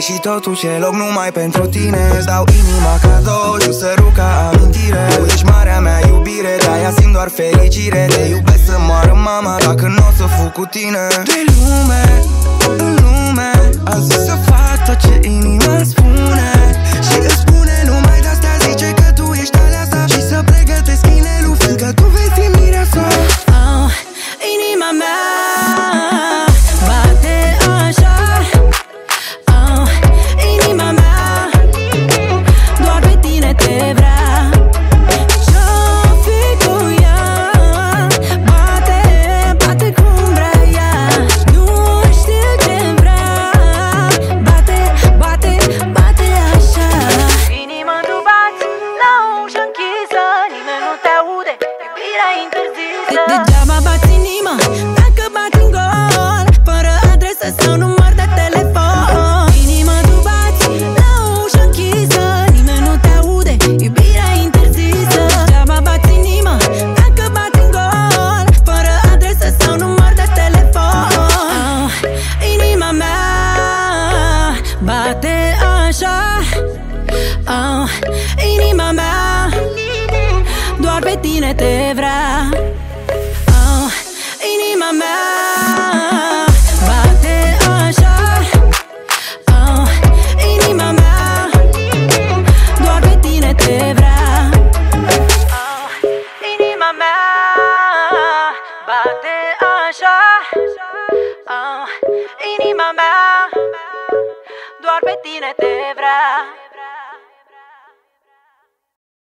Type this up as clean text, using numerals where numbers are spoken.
Și totuși e loc numai pentru tine. Îți dau inima cadou și sărut ca amintire. Tu ești marea mea iubire, de-aia simt doar fericire. Te iubesc să moară mama dacă n-o să fug cu tine. De lume, în lume, am zis să fac tot ce inima spune. Și îți spune numai de-astea, zice că tu ești alea sa. Și să pregătesc inelul, fiindcă tu vei fi mireasa. Inima mea bate așa. Inima mea doar pe tine te vrea. Ce-o fi cu ea, bate, bate cum vrea ea. Nu știu ce vrea, bate, bate, bate așa. Inima tu bați la ușă închisă, nimeni nu te aude, iubirea interzisă. Degeaba bați inima dacă bați în gol, fără adresă sau număr de telefon. Inima tu bați la ușă închisă, nimeni nu te aude, iubirea interzisă. Degeaba bați inima dacă bați în gol, fără adresă sau număr de telefon. Inima mea bate așa. Inima mea doar pe tine te vrea. Inima mea bate așa. Inima mea doar pe tine te vrea. Inima mea bate așa. Inima mea doar pe tine te vrea.